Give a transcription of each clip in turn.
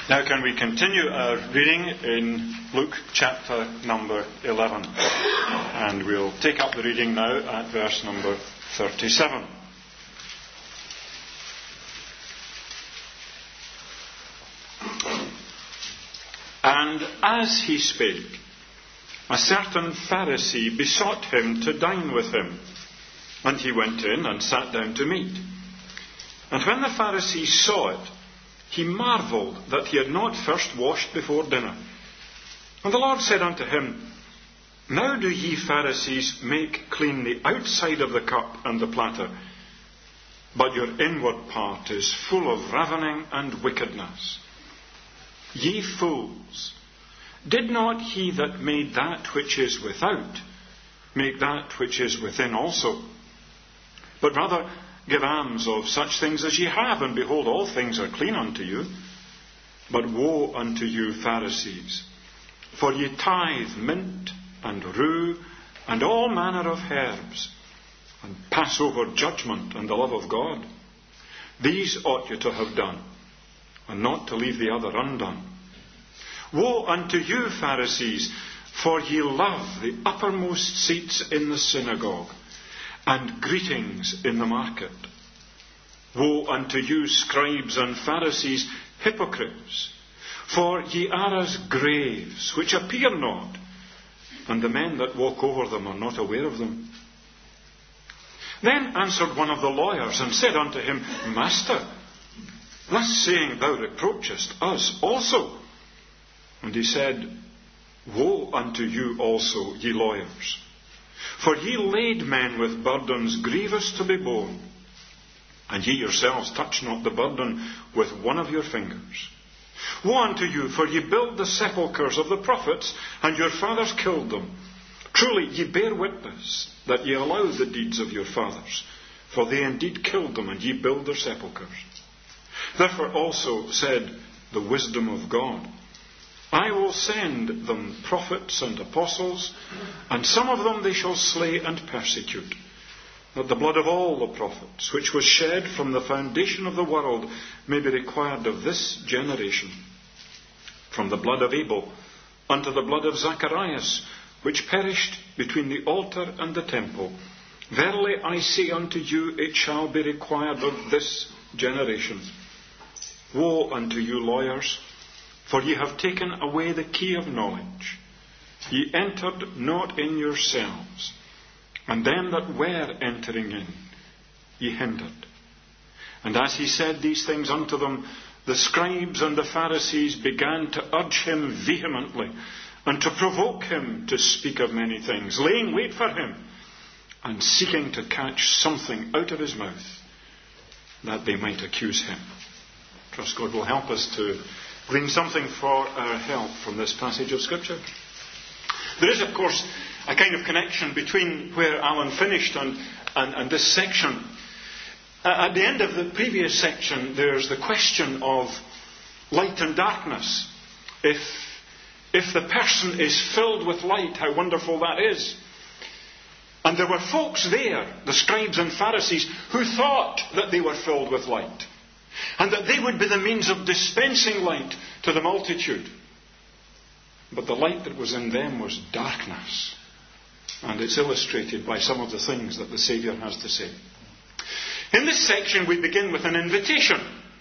Now can we continue our reading in Luke chapter number 11. And we'll take up the reading now at verse number 37. And as he spake, a certain Pharisee besought him to dine with him. And he went in and sat down to meat. And when the Pharisee saw it, he marvelled that he had not first washed before dinner. And the Lord said unto him, Now do ye Pharisees make clean the outside of the cup and the platter, but your inward part is full of ravening and wickedness. Ye fools, did not he that made that which is without make that which is within also? But rather give alms of such things as ye have, and behold, all things are clean unto you. But woe unto you, Pharisees, for ye tithe mint and rue and all manner of herbs, and pass over judgment and the love of God. These ought ye to have done, and not to leave the other undone. Woe unto you, Pharisees, for ye love the uppermost seats in the synagogue, and greetings in the market. Woe unto you, scribes and Pharisees, hypocrites, for ye are as graves, which appear not, and the men that walk over them are not aware of them. Then answered one of the lawyers, and said unto him, Master, thus saying thou reproachest us also. And he said, Woe unto you also, ye lawyers, for ye lade men with burdens grievous to be borne, and ye yourselves touch not the burden with one of your fingers. Woe unto you, for ye build the sepulchres of the prophets, and your fathers killed them. Truly ye bear witness that ye allow the deeds of your fathers, for they indeed killed them, and ye build their sepulchres. Therefore also said the wisdom of God, I will send them prophets and apostles, and some of them they shall slay and persecute, that the blood of all the prophets, which was shed from the foundation of the world, may be required of this generation. From the blood of Abel unto the blood of Zacharias, which perished between the altar and the temple. Verily I say unto you, it shall be required of this generation. Woe unto you, lawyers, for ye have taken away the key of knowledge. Ye entered not in yourselves, and them that were entering in ye hindered. And as he said these things unto them, the scribes and the Pharisees began to urge him vehemently, and to provoke him to speak of many things, laying wait for him, and seeking to catch something out of his mouth, that they might accuse him. Trust God will help us to glean something for our help from this passage of Scripture. There is, of course, a kind of connection between where Alan finished and this section. At the end of the previous section, there's the question of light and darkness. If the person is filled with light, how wonderful that is. And there were folks there, the scribes and Pharisees, who thought that they were filled with light, and that they would be the means of dispensing light to the multitude. But the light that was in them was darkness. And it's illustrated by some of the things that the Saviour has to say. In this section we begin with an invitation.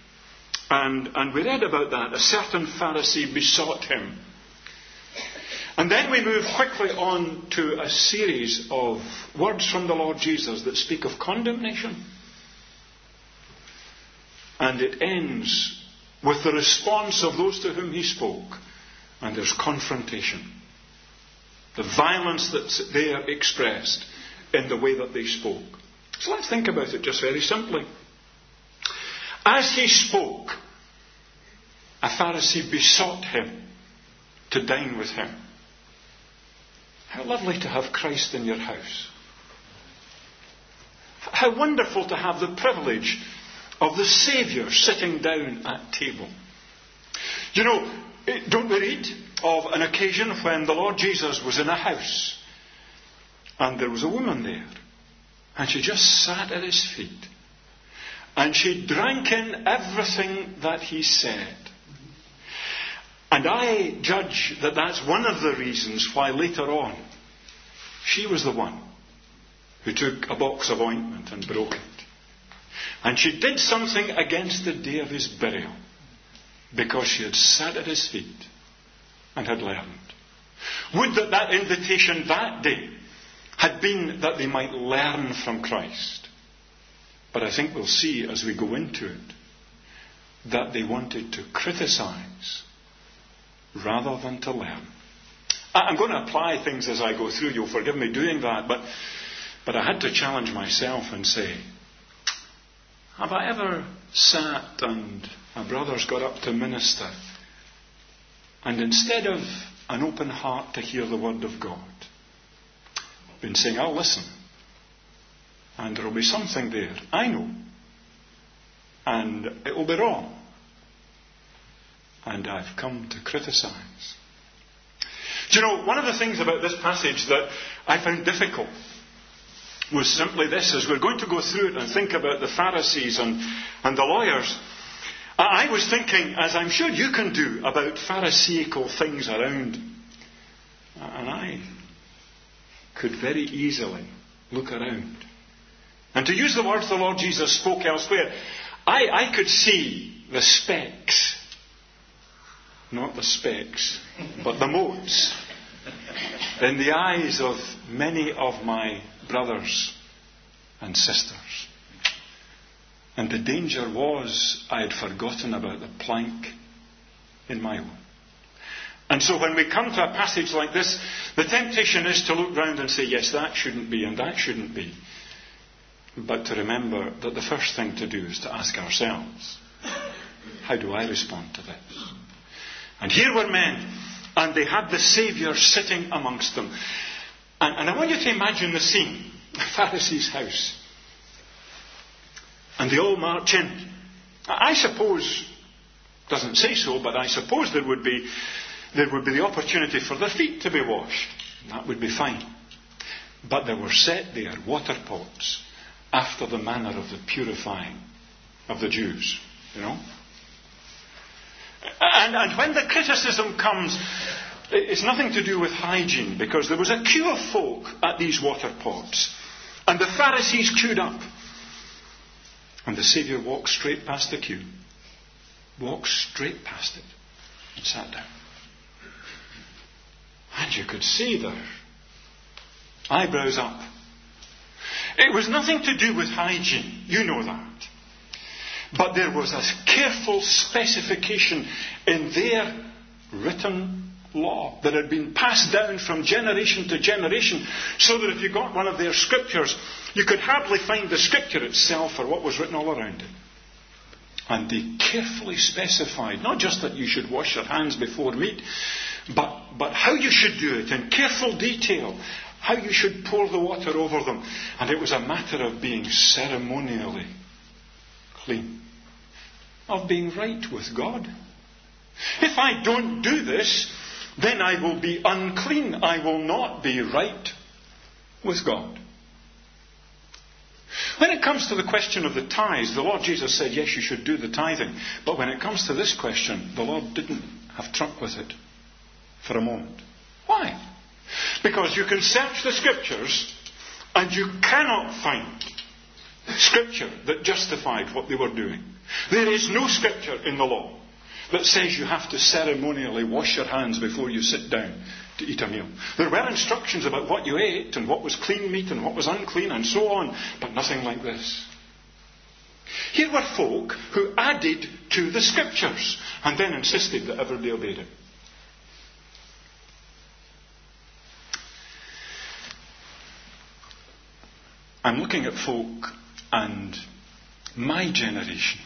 And we read about that. A certain Pharisee besought him. And then we move quickly on to a series of words from the Lord Jesus that speak of condemnation. And it ends with the response of those to whom he spoke. And there's confrontation. The violence that's there expressed in the way that they spoke. So let's think about it just very simply. As he spoke, a Pharisee besought him to dine with him. How lovely to have Christ in your house. How wonderful to have the privilege of the Saviour sitting down at table. You know, don't we read of an occasion when the Lord Jesus was in a house and there was a woman there and she just sat at his feet and she drank in everything that he said. And I judge that that's one of the reasons why later on she was the one who took a box of ointment and broke it. And she did something against the day of his burial because she had sat at his feet and had learned. Would that that invitation that day had been that they might learn from Christ. But I think we'll see as we go into it that they wanted to criticize rather than to learn. I'm going to apply things as I go through. You'll forgive me doing that, but I had to challenge myself and say, have I ever sat and a brother's got up to minister, and instead of an open heart to hear the word of God, been saying, I'll listen, and there'll be something there, I know, and it'll be wrong, and I've come to criticize. Do you know, one of the things about this passage that I found difficult was simply this: as we're going to go through it and think about the Pharisees and the lawyers, I was thinking, as I'm sure you can do, about Pharisaical things around. And I could very easily look around. And to use the words the Lord Jesus spoke elsewhere, I could see the specks. Not the specks, but the motes in the eyes of many of my brothers and sisters. And the danger was I had forgotten about the plank in my own. And so when we come to a passage like this, the temptation is to look round and say, yes, that shouldn't be and that shouldn't be. But to remember that the first thing to do is to ask ourselves, how do I respond to this? And here were men, and they had the Saviour sitting amongst them. And I want you to imagine the scene, the Pharisee's house. And they all march in. I suppose, doesn't say so, but I suppose there would be the opportunity for their feet to be washed. That would be fine. But there were set there water pots after the manner of the purifying of the Jews, you know. And when the criticism comes, it's nothing to do with hygiene, because there was a queue of folk at these water pots, and the Pharisees queued up. And the Saviour walked straight past the queue, walked straight past it, and sat down. And you could see their eyebrows up. It was nothing to do with hygiene, you know that. But there was a careful specification in their written law that had been passed down from generation to generation, so that if you got one of their scriptures, you could hardly find the scripture itself or what was written all around it. And they carefully specified, not just that you should wash your hands before meat, but how you should do it in careful detail, how you should pour the water over them. And it was a matter of being ceremonially clean, of being right with God. If I don't do this, then I will be unclean. I will not be right with God. When it comes to the question of the tithes, the Lord Jesus said, yes, you should do the tithing. But when it comes to this question, the Lord didn't have truck with it for a moment. Why? Because you can search the scriptures and you cannot find scripture that justified what they were doing. There is no scripture in the law that says you have to ceremonially wash your hands before you sit down to eat a meal. There were instructions about what you ate and what was clean meat and what was unclean and so on, but nothing like this. Here were folk who added to the scriptures and then insisted that everybody obeyed it. I'm looking at folk and my generation.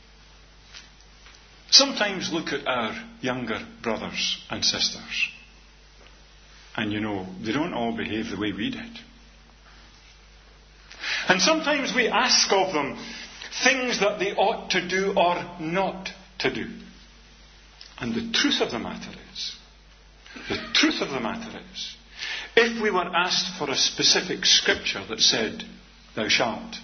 Sometimes look at our younger brothers and sisters. And you know, they don't all behave the way we did. And sometimes we ask of them things that they ought to do or not to do. And the truth of the matter is, if we were asked for a specific scripture that said, thou shalt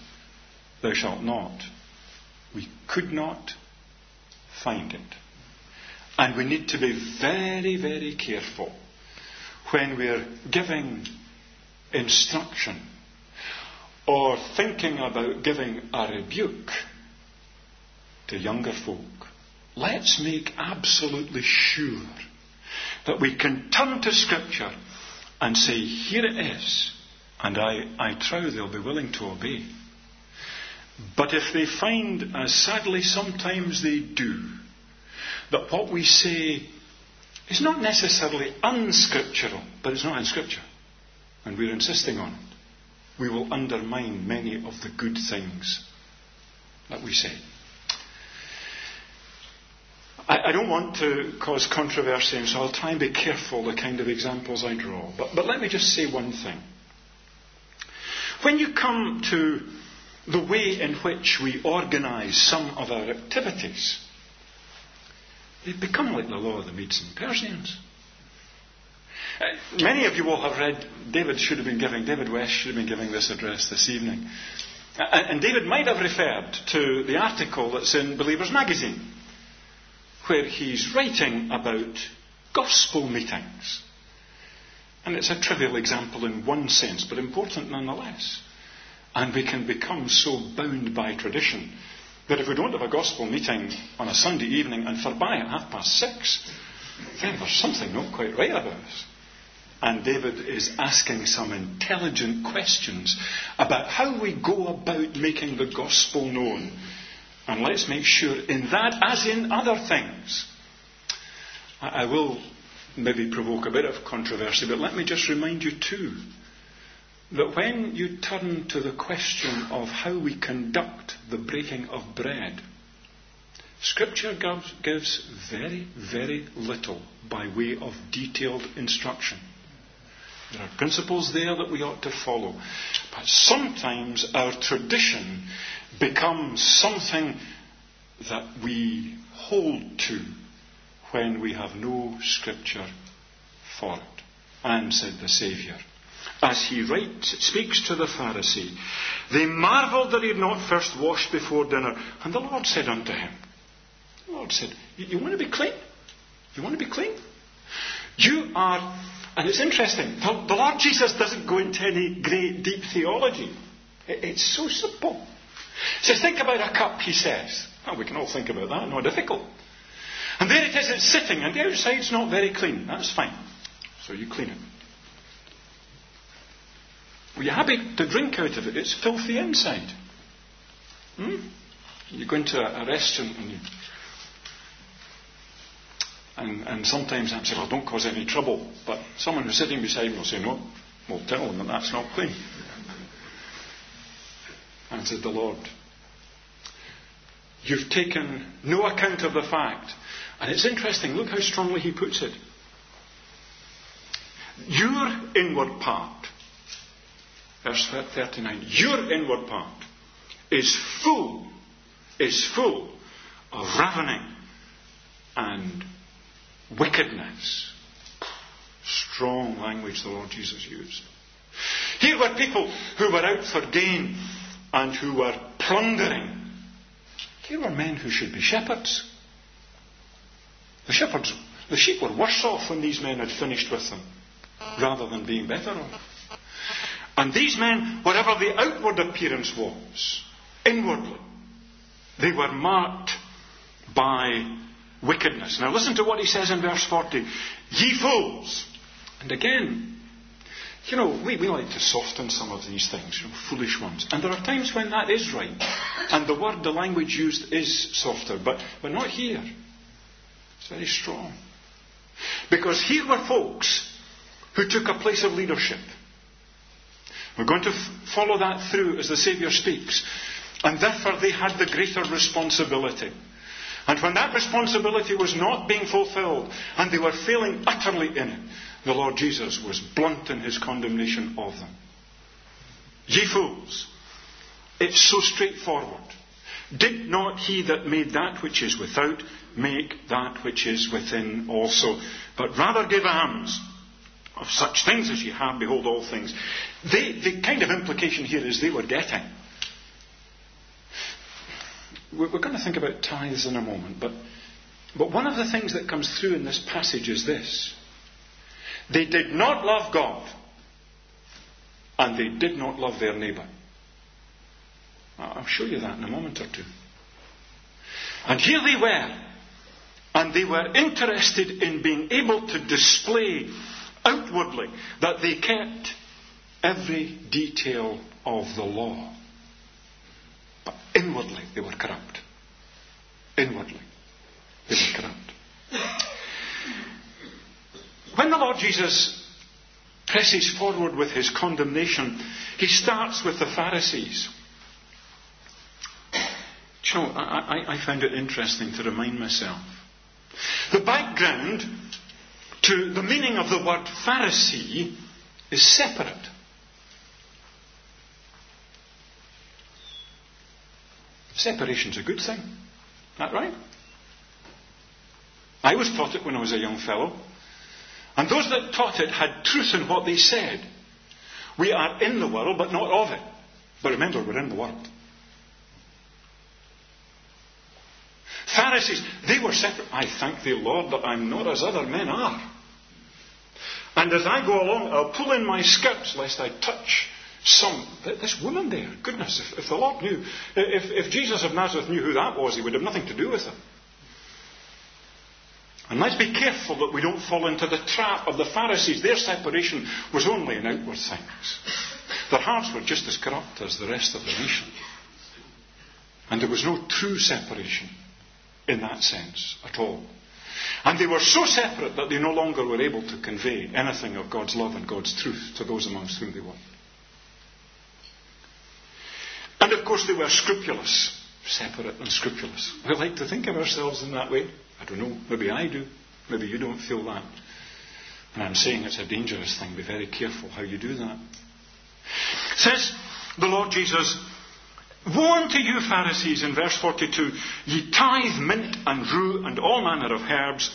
not, we could not find it. And we need to be very, very careful when we're giving instruction or thinking about giving a rebuke to younger folk. Let's make absolutely sure that we can turn to Scripture and say, here it is, and I trow they'll be willing to obey. But if they find, as sadly sometimes they do, that what we say is not necessarily unscriptural, but it's not in Scripture, and we're insisting on it, we will undermine many of the good things that we say. I don't want to cause controversy, and so I'll try and be careful the kind of examples I draw. But let me just say one thing. When you come to the way in which we organise some of our activities, they become like the law of the Medes and Persians. Many of you will have read, David West should have been giving this address this evening. And David might have referred to the article that's in Believers Magazine, where he's writing about gospel meetings. And it's a trivial example in one sense, but important nonetheless. And we can become so bound by tradition that if we don't have a gospel meeting on a Sunday evening and forby at 6:30, then there's something not quite right about us. And David is asking some intelligent questions about how we go about making the gospel known. And let's make sure in that, as in other things, I will maybe provoke a bit of controversy, but let me just remind you too, that when you turn to the question of how we conduct the breaking of bread, Scripture gives very, very little by way of detailed instruction. There are principles there that we ought to follow. But sometimes our tradition becomes something that we hold to when we have no Scripture for it. And said the Saviour, as he speaks to the Pharisee, they marvelled that he had not first washed before dinner. And the Lord said unto him, the Lord said, you want to be clean? You want to be clean? You are... And it's interesting, the Lord Jesus doesn't go into any great deep theology. It's so simple. He says, think about a cup, he says. Well, we can all think about that, not difficult. And there it is, it's sitting, and the outside's not very clean. That's fine. So you clean it. Were you happy to drink out of it? It's filthy inside. You go into a restaurant and sometimes I say, well, don't cause any trouble. But someone who's sitting beside me will say, no, we'll tell them that that's not clean. And said the Lord, you've taken no account of the fact. And it's interesting, look how strongly he puts it. Your inward part, verse 39, your inward part is full of ravening and wickedness. Strong language the Lord Jesus used. Here were people who were out for gain and who were plundering. Here were men who should be shepherds. The sheep were worse off when these men had finished with them, rather than being better off. And these men, whatever the outward appearance was, inwardly, they were marked by wickedness. Now listen to what he says in verse 40. Ye fools. And again, we like to soften some of these things, foolish ones. And there are times when that is right. And the language used is softer, but not here. It's very strong. Because here were folks who took a place of leadership. We're going to follow that through as the Saviour speaks. And therefore they had the greater responsibility. And when that responsibility was not being fulfilled, and they were failing utterly in it, the Lord Jesus was blunt in his condemnation of them. Ye fools, it's so straightforward. Did not he that made that which is without make that which is within also? But rather give alms of such things as ye have, behold all things. The kind of implication here is they were getting. We're going to think about tithes in a moment, but But one of the things that comes through in this passage is this. They did not love God, and they did not love their neighbour. I'll show you that in a moment or two. And here they were, and they were interested in being able to display outwardly that they kept every detail of the law. But inwardly they were corrupt. Inwardly they were corrupt. When the Lord Jesus presses forward with his condemnation, he starts with the Pharisees. You know, I found it interesting to remind myself. The background to the meaning of the word Pharisee is separate. Separation's a good thing. Isn't that right? I was taught it when I was a young fellow. And those that taught it had truth in what they said. We are in the world, but not of it. But remember, we're in the world. Pharisees, they were separate. I thank thee, Lord, that I'm not as other men are. And as I go along, I'll pull in my skirts lest I touch this woman there. Goodness, if the Lord knew, if Jesus of Nazareth knew who that was, he would have nothing to do with her. And let's be careful that we don't fall into the trap of the Pharisees. Their separation was only in outward things. Their hearts were just as corrupt as the rest of the nation. And there was no true separation in that sense at all. And they were so separate that they no longer were able to convey anything of God's love and God's truth to those amongst whom they were. And of course they were scrupulous. Separate and scrupulous. We like to think of ourselves in that way. I don't know. Maybe I do. Maybe you don't feel that. And I'm saying it's a dangerous thing. Be very careful how you do that. Says the Lord Jesus, woe unto you, Pharisees, in verse 42, ye tithe mint and rue and all manner of herbs.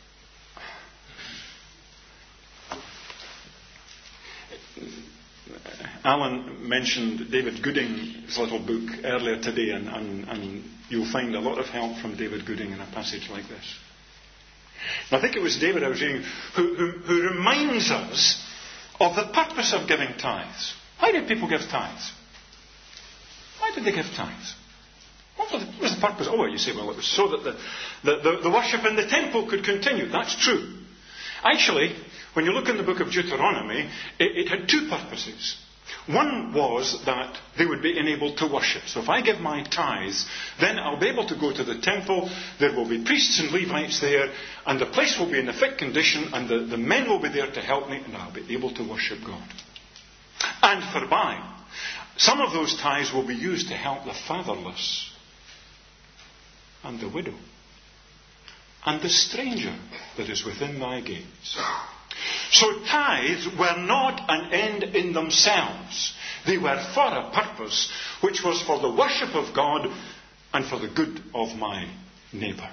Alan mentioned David Gooding's little book earlier today, and you'll find a lot of help from David Gooding in a passage like this. And I think it was David I was reading who reminds us of the purpose of giving tithes. Why did people give tithes? Why did they give tithes? What was the purpose? Oh, well, you say, well, it was so that the worship in the temple could continue. That's true. Actually, when you look in the book of Deuteronomy, it had two purposes. One was that they would be enabled to worship. So if I give my tithes, then I'll be able to go to the temple, there will be priests and Levites there, and the place will be in a fit condition, and the men will be there to help me, and I'll be able to worship God. And thereby, some of those tithes will be used to help the fatherless, and the widow, and the stranger that is within thy gates. So tithes were not an end in themselves. They were for a purpose, which was for the worship of God and for the good of my neighbour.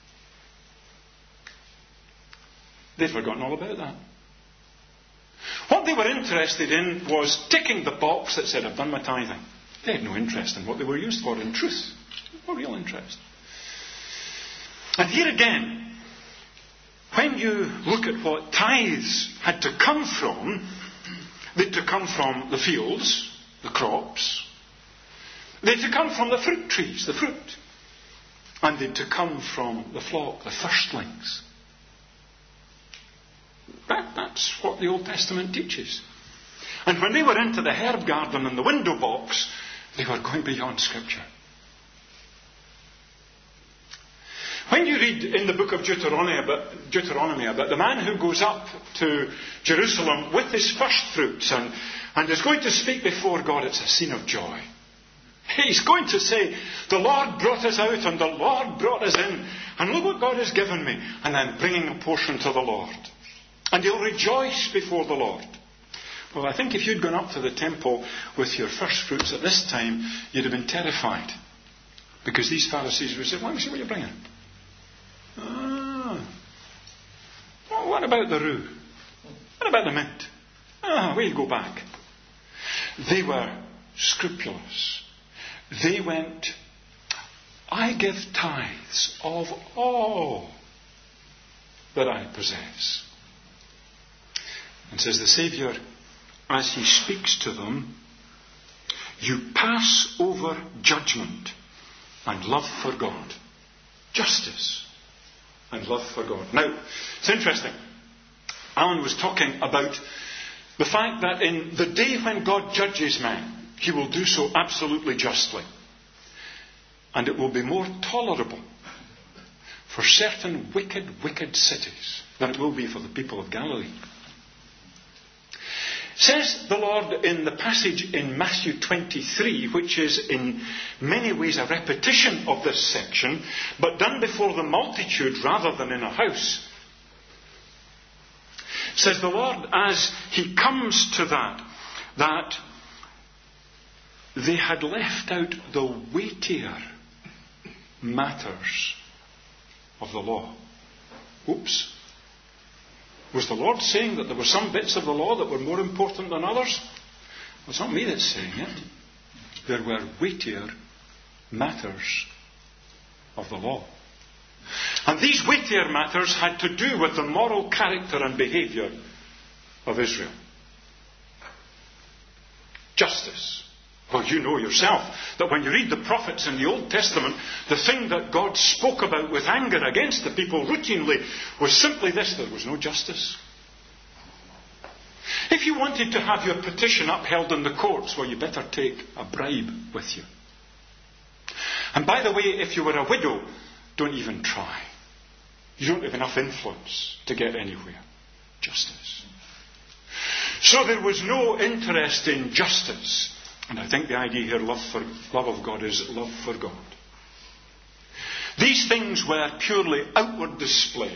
They'd forgotten all about that. What they were interested in was ticking the box that said, I've done my tithing. They had no interest in what they were used for in truth. No real interest. And here again, when you look at what tithes had to come from, they had to come from the fields, the crops. They had to come from the fruit trees, the fruit. And they had to come from the flock, the firstlings. That's what the Old Testament teaches. And when they were into the herb garden and the window box, they were going beyond Scripture. When you read in the book of Deuteronomy about the man who goes up to Jerusalem with his first fruits and is going to speak before God, it's a scene of joy. He's going to say, the Lord brought us out and the Lord brought us in, and look what God has given me, and I'm bringing a portion to the Lord. And he'll rejoice before the Lord. Well, I think if you'd gone up to the temple with your first fruits at this time, you'd have been terrified. Because these Pharisees would say, well, let me see what you're bringing. Well, what about the rue? What about the mint? We'll go back. They were scrupulous. They went I give tithes of all that I possess. And says the Saviour, as he speaks to them, you pass over judgment and love for God. Justice and love for God. Now, it's interesting. Alan was talking about the fact that in the day when God judges man, he will do so absolutely justly. And it will be more tolerable for certain wicked cities than it will be for the people of Galilee. Says the Lord in the passage in Matthew 23, which is in many ways a repetition of this section, but done before the multitude rather than in a house. Says the Lord, as he comes to that they had left out the weightier matters of the law. Oops. Was the Lord saying that there were some bits of the law that were more important than others? Well, it's not me that's saying it. There were weightier matters of the law. And these weightier matters had to do with the moral character and behaviour of Israel. Justice. Well, you know yourself that when you read the prophets in the Old Testament, the thing that God spoke about with anger against the people routinely was simply this: there was no justice. If you wanted to have your petition upheld in the courts, well, you better take a bribe with you. And by the way, if you were a widow, don't even try. You don't have enough influence to get anywhere. Justice. So there was no interest in justice. And I think the idea here, love of God, is love for God. These things were purely outward display.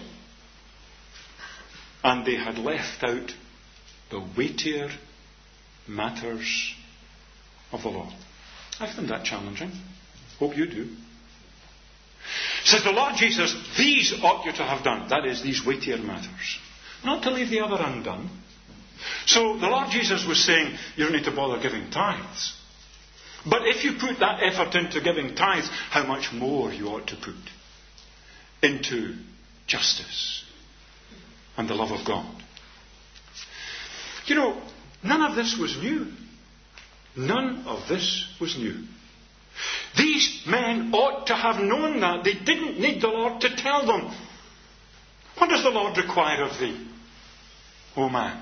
And they had left out the weightier matters of the law. I find that challenging. Hope you do. Says the Lord Jesus, these ought you to have done. That is, these weightier matters. Not to leave the other undone. So the Lord Jesus was saying, you don't need to bother giving tithes. But if you put that effort into giving tithes, how much more you ought to put into justice and the love of God. You know, none of this was new. None of this was new. These men ought to have known that. They didn't need the Lord to tell them. What does the Lord require of thee, O man?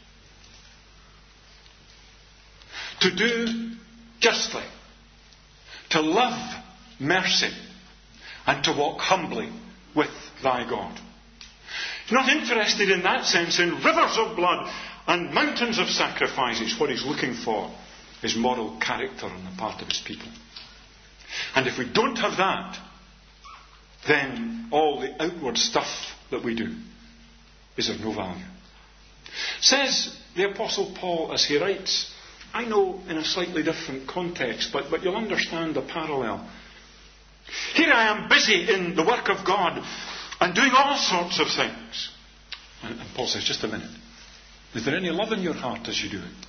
To do justly, to love mercy, and to walk humbly with thy God. He's not interested in that sense in rivers of blood and mountains of sacrifices. What he's looking for is moral character on the part of his people. And if we don't have that, then all the outward stuff that we do is of no value. Says the Apostle Paul as he writes, I know in a slightly different context, but you'll understand the parallel. Here I am busy in the work of God and doing all sorts of things. And Paul says, just a minute. Is there any love in your heart as you do it?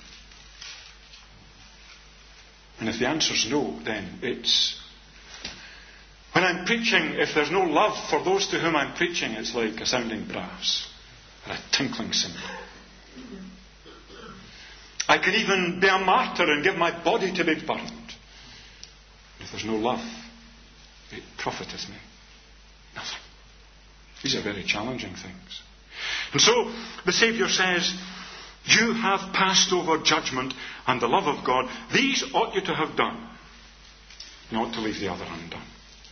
And if the answer's no, then it's... When I'm preaching, if there's no love for those to whom I'm preaching, it's like a sounding brass or a tinkling cymbal. I can even be a martyr and give my body to be burned. If there's no love, it profiteth me nothing. These are very challenging things. And so the Saviour says, you have passed over judgment and the love of God. These ought you to have done, not to leave the other undone.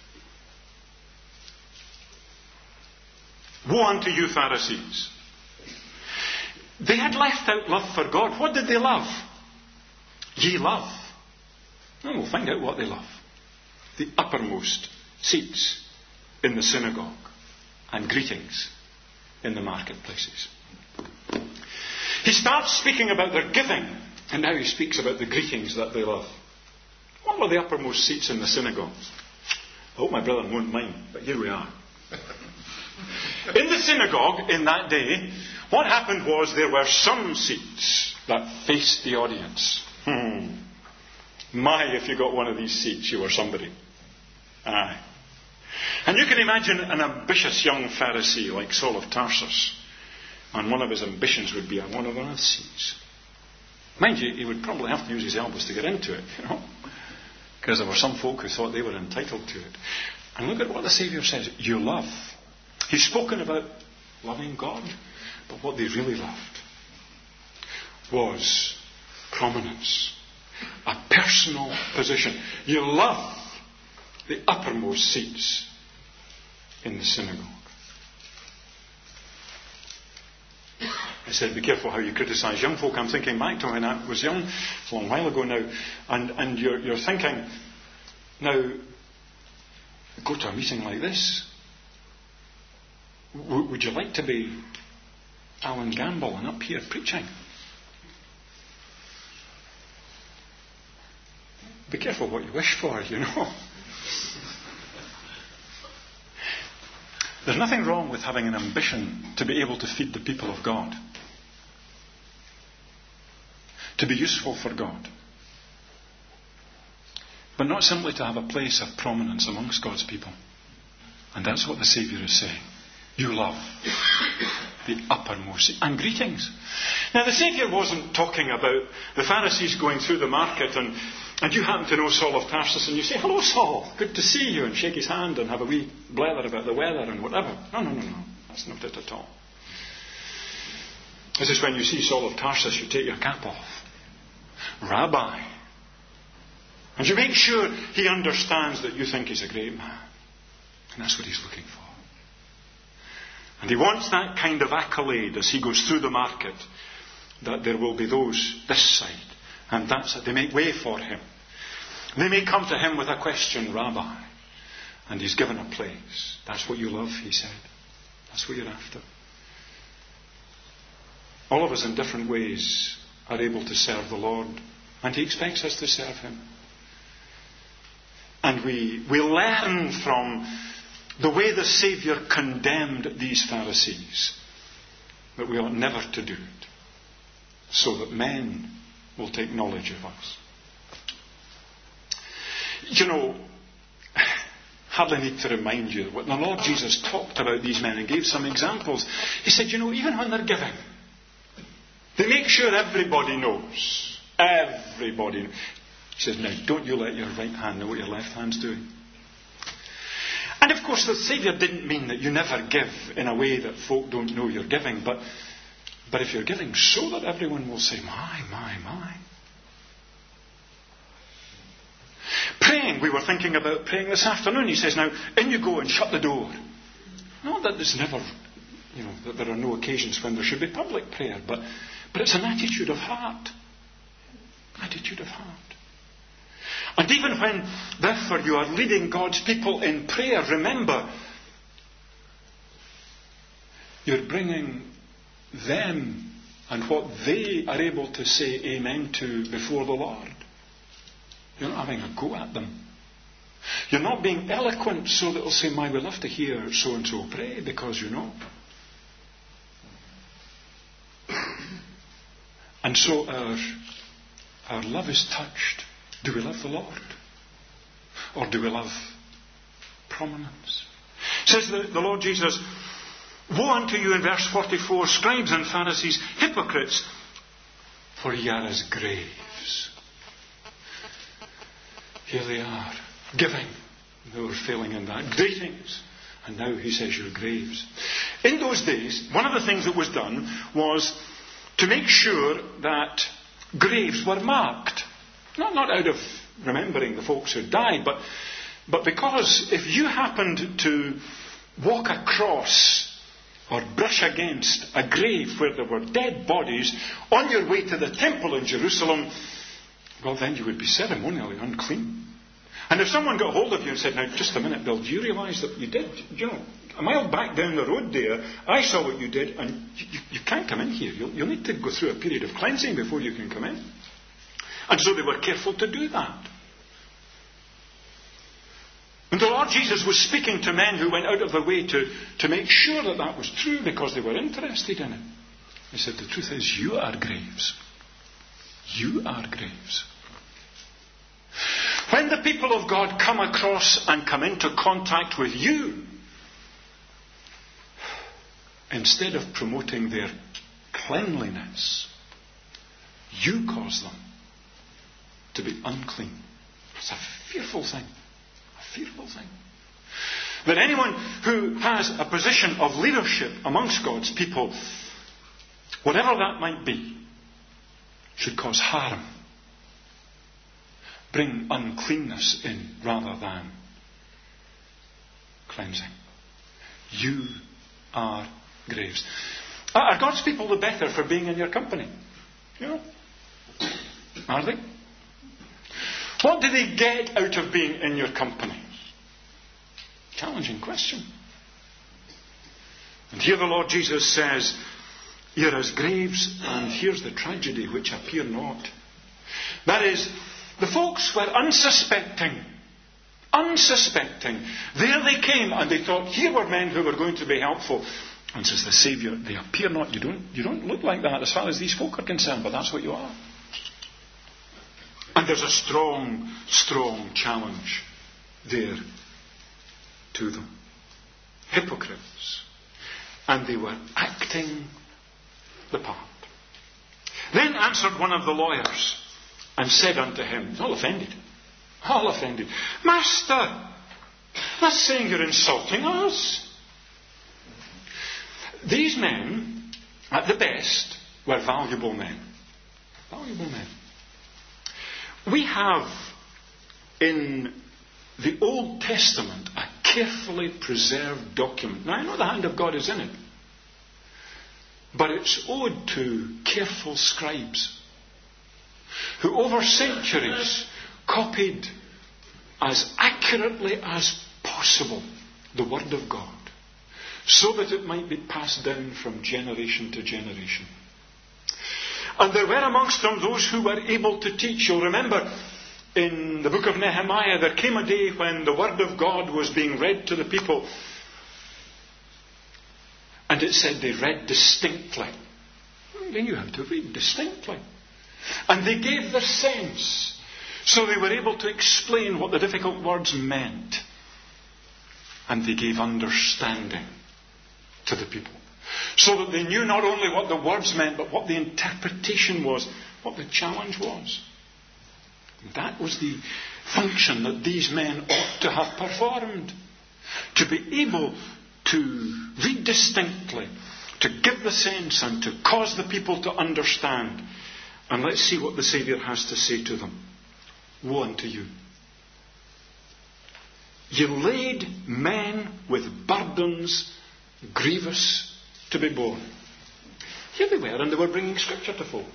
Woe unto you, Pharisees! They had left out love for God. What did they love? Ye love. And we'll find out what they love. The uppermost seats in the synagogue and greetings in the marketplaces. He starts speaking about their giving, and now he speaks about the greetings that they love. What were the uppermost seats in the synagogues? I hope my brother won't mind, but here we are. In the synagogue in that day, what happened was there were some seats that faced the audience. My, if you got one of these seats, you were somebody. Aye. And you can imagine an ambitious young Pharisee like Saul of Tarsus, and one of his ambitions would be one of earth's seats. Mind you, he would probably have to use his elbows to get into it, because there were some folk who thought they were entitled to it. And look at what the Saviour says. You love. He's spoken about loving God, but what they really loved was prominence, a personal position. You love the uppermost seats in the synagogue. I said, be careful how you criticise young folk. I'm thinking back to when I was young. It's a long while ago now. And you're thinking, now, go to a meeting like this. Would you like to be Alan Gamble and up here preaching? Be careful what you wish for, There's nothing wrong with having an ambition to be able to feed the people of God, to be useful for God, but not simply to have a place of prominence amongst God's people. And that's what the Saviour is saying. You love the uppermost. And greetings. Now the Saviour wasn't talking about the Pharisees going through the market and you happen to know Saul of Tarsus and you say, hello Saul, good to see you, and shake his hand and have a wee blather about the weather and whatever. No. That's not it at all. This is when you see Saul of Tarsus, you take your cap off. Rabbi. And you make sure he understands that you think he's a great man. And that's what he's looking for. And he wants that kind of accolade as he goes through the market, that there will be those this side and that side. They make way for him. They may come to him with a question, Rabbi. And he's given a place. That's what you love, he said. That's what you're after. All of us in different ways are able to serve the Lord. And he expects us to serve him. And we learn from the way the Saviour condemned these Pharisees that we ought never to do it, so that men will take knowledge of us. Hardly need to remind you when the Lord Jesus talked about these men and gave some examples. He said, even when they're giving, they make sure everybody knows. Everybody knows. He says, now don't you let your right hand know what your left hand's doing. And of course the Saviour didn't mean that you never give in a way that folk don't know you're giving, but if you're giving so that everyone will say, my. Praying, we were thinking about praying this afternoon. He says, now, in you go and shut the door. Not that there's never, that there are no occasions when there should be public prayer, but it's an attitude of heart. Attitude of heart. And even when, therefore, you are leading God's people in prayer, remember, you're bringing them and what they are able to say amen to before the Lord. You're not having a go at them. You're not being eloquent so that they'll say, we love to hear so-and-so pray, because And so our love is touched. Do we love the Lord? Or do we love prominence? Says the Lord Jesus, woe unto you in verse 44, scribes and Pharisees, hypocrites, for ye are as graves. Here they are, giving. They were failing in that. Greetings. And now he says you're graves. In those days, one of the things that was done was to make sure that graves were marked. Not out of remembering the folks who died, but because if you happened to walk across or brush against a grave where there were dead bodies on your way to the temple in Jerusalem, well, then you would be ceremonially unclean. And if someone got hold of you and said, now, just a minute, Bill, do you realise that you did, a mile back down the road there, I saw what you did, and you can't come in here. You'll need to go through a period of cleansing before you can come in. And so they were careful to do that. And the Lord Jesus was speaking to men who went out of their way to make sure that was true, because they were interested in it. He said, the truth is, you are graves. You are graves. When the people of God come across and come into contact with you, instead of promoting their cleanliness, you cause them to be unclean. It's a fearful thing. A fearful thing. That anyone who has a position of leadership amongst God's people, whatever that might be, should cause harm. Bring uncleanness in rather than cleansing. You are graves. Are God's people the better for being in your company? You know? Are they? What do they get out of being in your company? Challenging question. And here the Lord Jesus says, you're as graves, and here's the tragedy which appear not. That is, the folks were unsuspecting. Unsuspecting. There they came, and they thought, here were men who were going to be helpful. And says the Saviour, they appear not. You don't look like that as far as these folk are concerned, but that's what you are. And there's a strong, strong challenge there to them. Hypocrites. And they were acting the part. Then answered one of the lawyers and said unto him, all offended, Master, that's saying you're insulting us. These men, at the best, were valuable men. Valuable men. We have in the Old Testament a carefully preserved document. Now, I know the hand of God is in it, but it's owed to careful scribes who over centuries copied as accurately as possible the Word of God, so that it might be passed down from generation to generation. And there were amongst them those who were able to teach. You'll remember in the book of Nehemiah, there came a day when the Word of God was being read to the people. And it said they read distinctly. They knew how to read distinctly. And they gave their sense. So they were able to explain what the difficult words meant. And they gave understanding to the people. So that they knew not only what the words meant, but what the interpretation was, what the challenge was. And that was the function that these men ought to have performed. To be able to read distinctly, to give the sense and to cause the people to understand. And let's see what the Saviour has to say to them. Woe unto you. You laid men with burdens grievous to be borne. Here they were, and they were bringing Scripture to folk.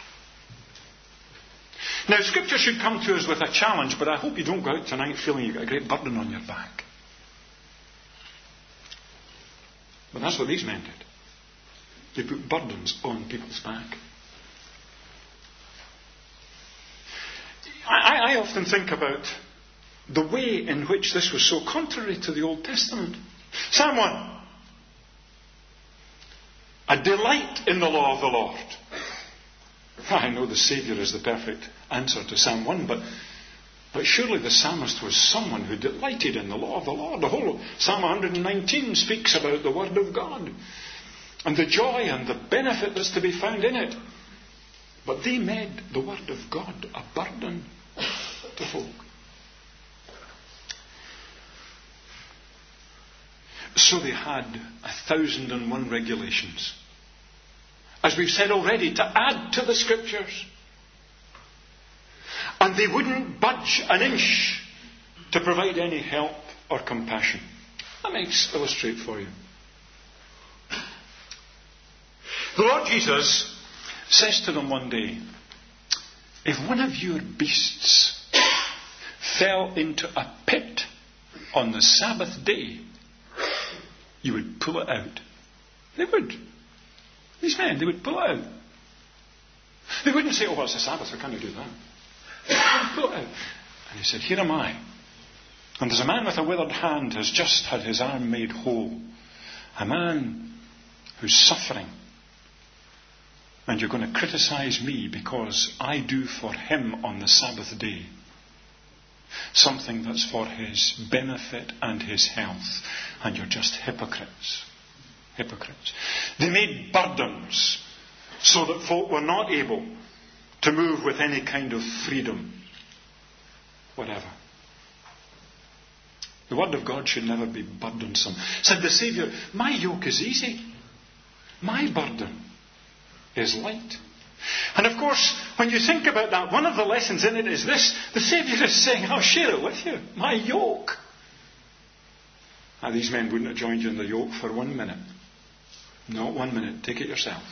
Now, Scripture should come to us with a challenge, but I hope you don't go out tonight feeling you've got a great burden on your back. But that's what these men did. They put burdens on people's back. I often think about the way in which this was so contrary to the Old Testament. Psalm 1. A delight in the law of the Lord. I know the Saviour is the perfect answer to Psalm 1, but surely the psalmist was someone who delighted in the law of the Lord. The whole of Psalm 119 speaks about the Word of God and the joy and the benefit that's to be found in it. But they made the Word of God a burden to folk. So they had 1,001 regulations, as we've said already, to add to the Scriptures. And they wouldn't budge an inch to provide any help or compassion. Let me illustrate for you. The Lord Jesus says to them one day, if one of your beasts fell into a pit on the Sabbath day, you would pull it out. They would. These men, they would pull it out. They wouldn't say, oh, it's the Sabbath, we can't do that. They would pull it out. And he said, here am I. And there's a man with a withered hand has just had his arm made whole. A man who's suffering. And you're going to criticize me because I do for him on the Sabbath day. something that's for his benefit and his health, and you're just hypocrites. Hypocrites. They made burdens so that folk were not able to move with any kind of freedom, whatever. The word of God should never be burdensome. Said the Saviour, my yoke is easy. My burden is light. And of course, when you think about that, one of the lessons in it is this. The Saviour is saying, I'll share it with you. My yoke. These men wouldn't have joined you in the yoke for 1 minute. Not 1 minute. Take it yourself.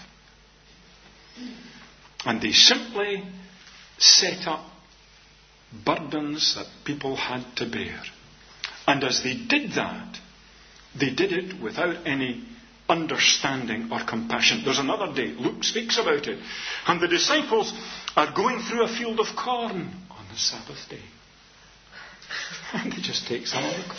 And they simply set up burdens that people had to bear. And as they did that, they did it without any understanding or compassion. There's another day. Luke speaks about it. And the disciples are going through a field of corn on the Sabbath day. And they just take some of the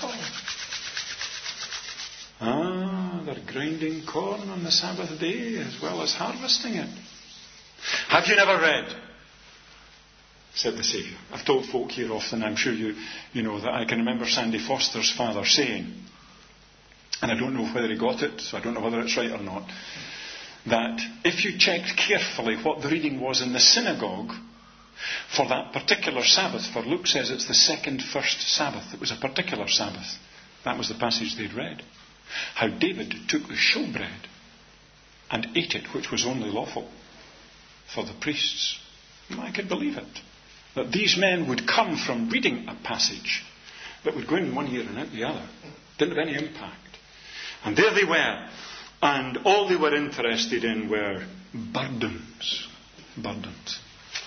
corn. They're grinding corn on the Sabbath day as well as harvesting it. Have you never read? Said the Saviour. I've told folk here often, I'm sure you know, that I can remember Sandy Foster's father saying, and I don't know whether he got it, so I don't know whether it's right or not, that if you checked carefully what the reading was in the synagogue for that particular Sabbath, for Luke says it's the first Sabbath, it was a particular Sabbath. That was the passage they'd read. How David took the showbread and ate it, which was only lawful for the priests. I could believe it. That these men would come from reading a passage that would go in one ear and out the other. Didn't have any impact. And there they were. And all they were interested in were burdens. Burdens.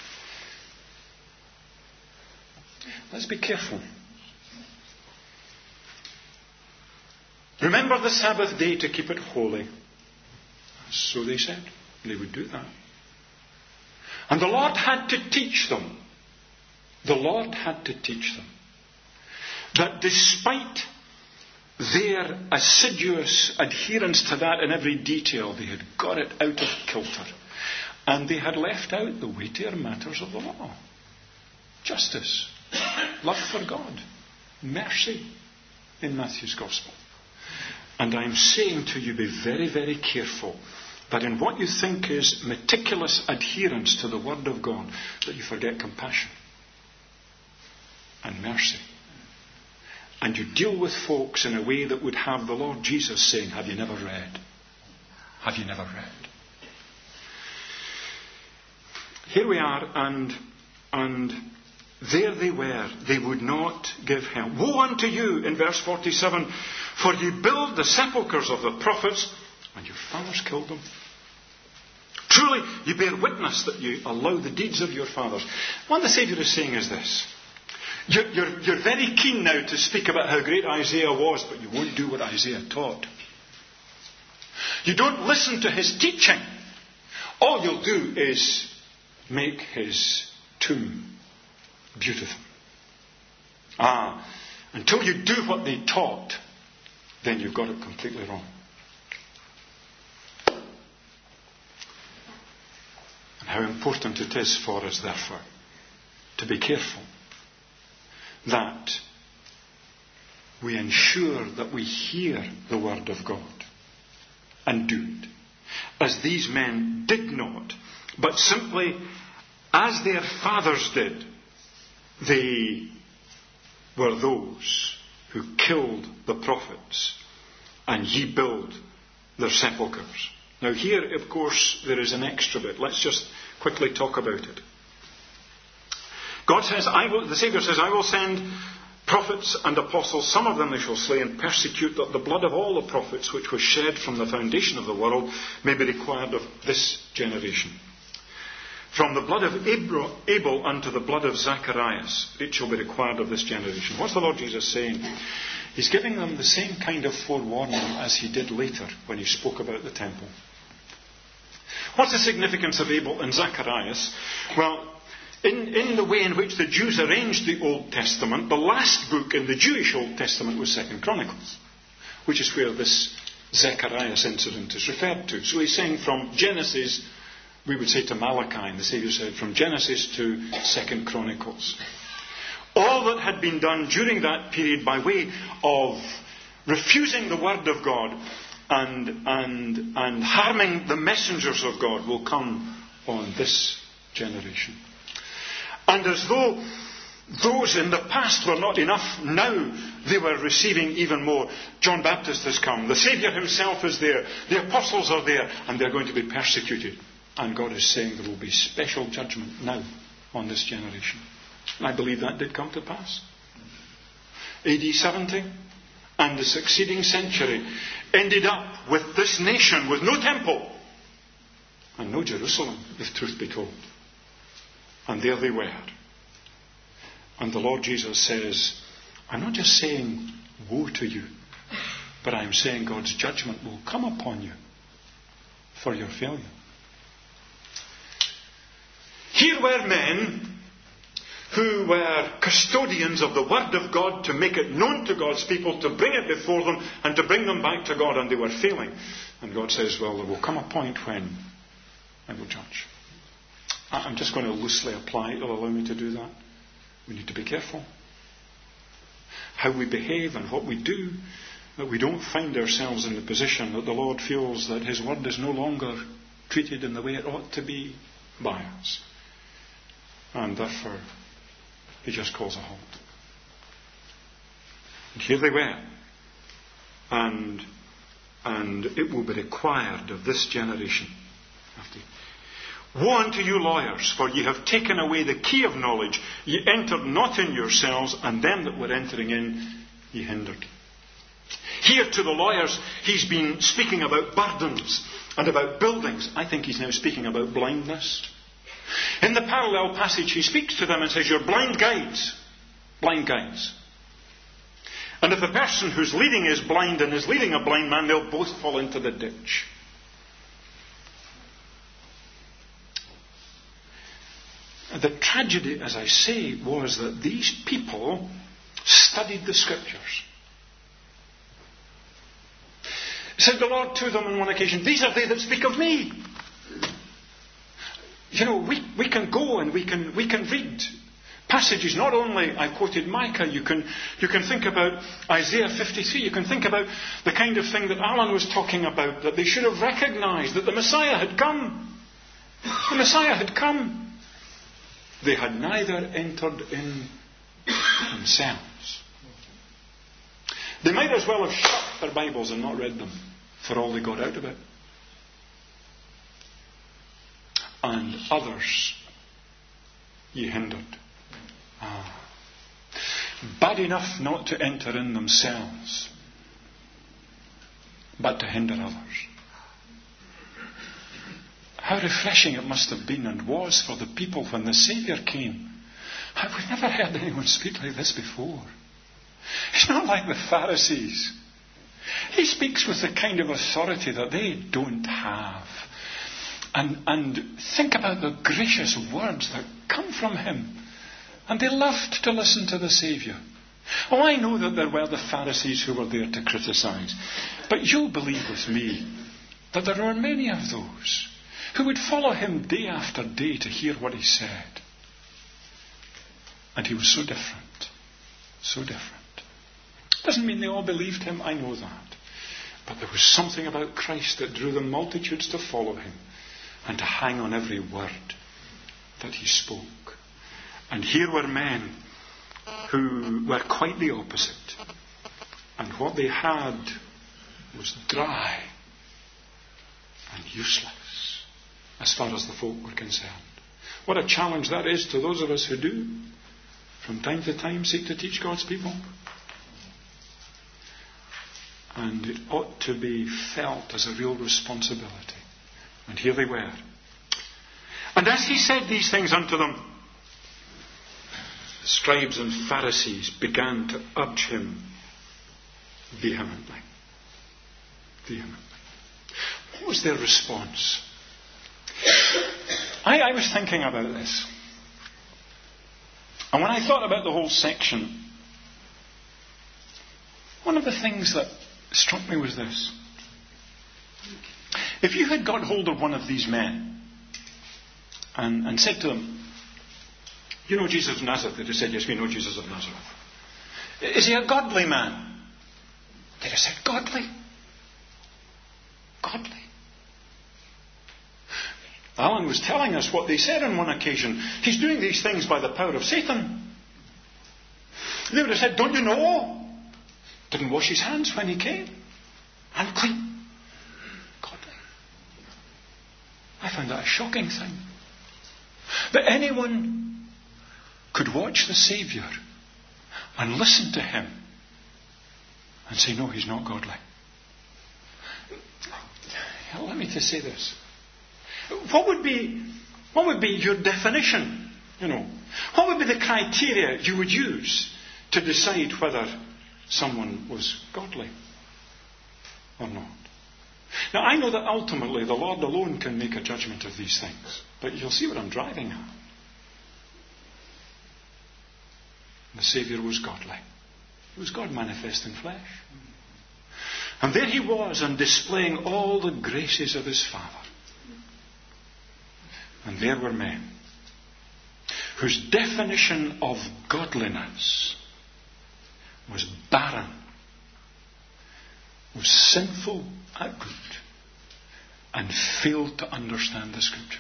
Let's be careful. Remember the Sabbath day to keep it holy. So they said. They would do that. And the Lord had to teach them. The Lord had to teach them that despite their assiduous adherence to that in every detail, they had got it out of kilter. And they had left out the weightier matters of the law. Justice, love for God, mercy in Matthew's Gospel. And I'm saying to you, be very, very careful that in what you think is meticulous adherence to the Word of God, that you forget compassion and mercy. And you deal with folks in a way that would have the Lord Jesus saying, have you never read? Have you never read? Here we are, and there they were. They would not give help. Woe unto you, in verse 47, for you build the sepulchres of the prophets, and your fathers killed them. Truly, you bear witness that you allow the deeds of your fathers. What the Saviour is saying is this. You're very keen now to speak about how great Isaiah was, but you won't do what Isaiah taught. You don't listen to his teaching. All you'll do is make his tomb beautiful. Until you do what they taught, then you've got it completely wrong. And how important it is for us, therefore, to be careful that we ensure that we hear the Word of God and do it, as these men did not, but simply as their fathers did. They were those who killed the prophets and ye build their sepulchres. Now here, of course, there is an extra bit. Let's just quickly talk about it. God says, the Saviour says, I will send prophets and apostles, some of them they shall slay and persecute, that the blood of all the prophets which was shed from the foundation of the world may be required of this generation. From the blood of Abel unto the blood of Zacharias, it shall be required of this generation. What's the Lord Jesus saying? He's giving them the same kind of forewarning as he did later when he spoke about the temple. What's the significance of Abel and Zacharias? Well, in the way in which the Jews arranged the Old Testament, the last book in the Jewish Old Testament was 2 Chronicles, which is where this Zacharias incident is referred to. So he's saying from Genesis, we would say to Malachi, and the Saviour said, from Genesis to 2 Chronicles. All that had been done during that period by way of refusing the word of God and harming the messengers of God will come on this generation. And as though those in the past were not enough, now they were receiving even more. John Baptist has come. The Saviour himself is there. The apostles are there. And they're going to be persecuted. And God is saying there will be special judgment now on this generation. And I believe that did come to pass. AD 70 and the succeeding century ended up with this nation with no temple and no Jerusalem, if truth be told. And there they were. And the Lord Jesus says, I'm not just saying woe to you, but I'm saying God's judgment will come upon you for your failure. Here were men who were custodians of the Word of God to make it known to God's people, to bring it before them and to bring them back to God, and they were failing. And God says, well, there will come a point when I will judge. I'm just going to loosely apply it. It'll allow me to do that. We need to be careful how we behave and what we do, that we don't find ourselves in the position that the Lord feels that His Word is no longer treated in the way it ought to be by us. And therefore, He just calls a halt. And here they were. And it will be required of this generation. Woe unto you lawyers, for ye have taken away the key of knowledge. Ye entered not in yourselves, and them that were entering in ye hindered. Here to the lawyers, he's been speaking about burdens and about buildings. I think he's now speaking about blindness. In the parallel passage, he speaks to them and says, you're blind guides. Blind guides. And if the person who's leading is blind and is leading a blind man, they'll both fall into the ditch. The tragedy, as I say, was that these people studied the Scriptures. Said the Lord to them on one occasion, these are they that speak of me. You know, we can go and we can read passages. Not only, I quoted Micah, you can think about Isaiah 53. You can think about the kind of thing that Alan was talking about, that they should have recognized that the Messiah had come. The Messiah had come. They had neither entered in themselves. They might as well have shut their Bibles and not read them for all they got out of it. And others ye hindered. Bad enough not to enter in themselves, but to hinder others. How refreshing it must have been and was for the people when the Saviour came. We've never heard anyone speak like this before. It's not like the Pharisees. He speaks with the kind of authority that they don't have. And think about the gracious words that come from him. And they loved to listen to the Saviour. Oh, I know that there were the Pharisees who were there to criticise. But you'll believe with me that there were many of those who would follow him day after day to hear what he said. And he was so different. So different. Doesn't mean they all believed him, I know that. But there was something about Christ that drew the multitudes to follow him and to hang on every word that he spoke. And here were men who were quite the opposite. And what they had was dry and useless as far as the folk were concerned. What a challenge that is to those of us who do, from time to time, seek to teach God's people. And it ought to be felt as a real responsibility. And here they were. And as he said these things unto them, the scribes and Pharisees began to urge him vehemently. Vehemently. What was their response? I was thinking about this. And when I thought about the whole section, one of the things that struck me was this. If you had got hold of one of these men and said to them, You know Jesus of Nazareth? They'd have said, yes, we know Jesus of Nazareth. Is he a godly man? They'd have said, godly. Godly. Alan was telling us what they said on one occasion. He's doing these things by the power of Satan. They would have said, don't you know? Didn't wash his hands when he came. Unclean. Godly. I found that a shocking thing. That anyone could watch the Saviour and listen to him and say, no, he's not godly. Let me just say this. What would be your definition? What would be the criteria you would use to decide whether someone was godly or not? Now, I know that ultimately the Lord alone can make a judgment of these things, but you'll see what I'm driving at. The Saviour was godly. He was God manifest in flesh. And there he was, and displaying all the graces of his Father. And there were men whose definition of godliness was barren, was sinful at root, and failed to understand the Scriptures.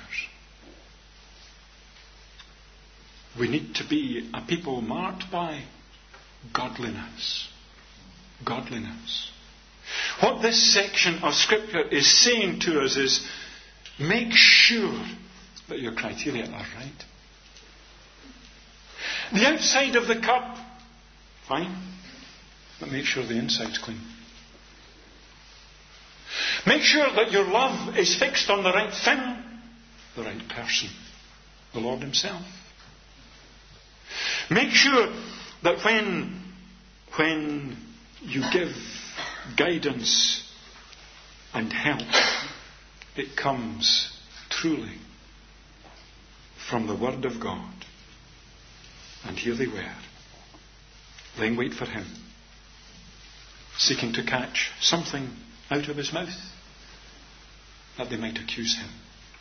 We need to be a people marked by godliness. Godliness. What this section of Scripture is saying to us is, make sure that your criteria are right. The outside of the cup, fine, but make sure the inside's clean. Make sure that your love is fixed on the right thing, the right person, the Lord himself. Make sure that when you give guidance and help, it comes truly from the Word of God. And here they were, laying wait for him, seeking to catch something out of his mouth that they might accuse him.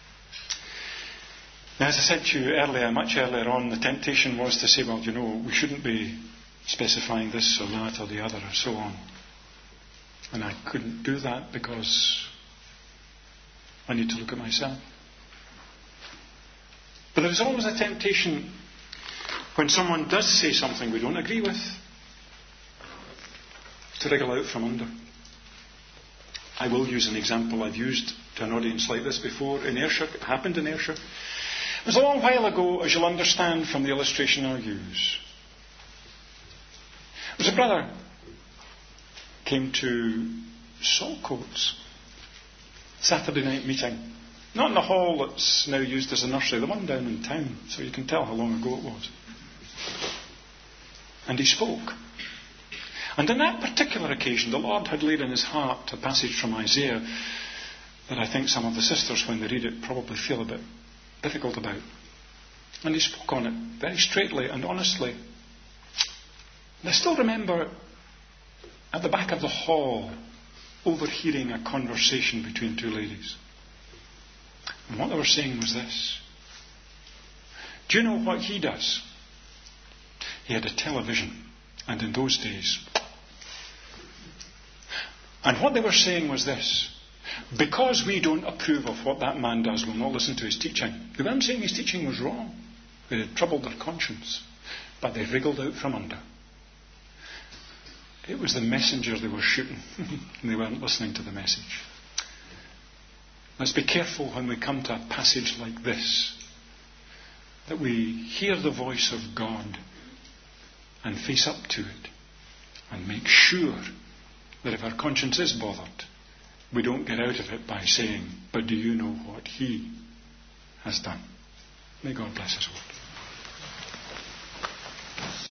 Now, as I said to you earlier, much earlier on, the temptation was to say, well, we shouldn't be specifying this or that or the other or so on. And I couldn't do that because I need to look at myself. But there is always a temptation when someone does say something we don't agree with to wriggle out from under. I will use an example I've used to an audience like this before in Ayrshire. It happened in Ayrshire. It was a long while ago, as you'll understand from the illustration I'll use. It was a brother came to Saltcoats Saturday night meeting. Not in the hall that's now used as a nursery, the one down in town, so you can tell how long ago it was. And he spoke. And on that particular occasion, the Lord had laid in his heart a passage from Isaiah that I think some of the sisters, when they read it, probably feel a bit difficult about. And he spoke on it very straightly and honestly. And I still remember at the back of the hall overhearing a conversation between two ladies. And what they were saying was this. Do you know what he does? He had a television. And in those days. And what they were saying was this. Because we don't approve of what that man does, we'll not listen to his teaching. They weren't saying his teaching was wrong. It had troubled their conscience. But they wriggled out from under. It was the messenger they were shooting. And they weren't listening to the message. Let's be careful when we come to a passage like this, that we hear the voice of God and face up to it and make sure that if our conscience is bothered, we don't get out of it by saying, but do you know what he has done? May God bless us all.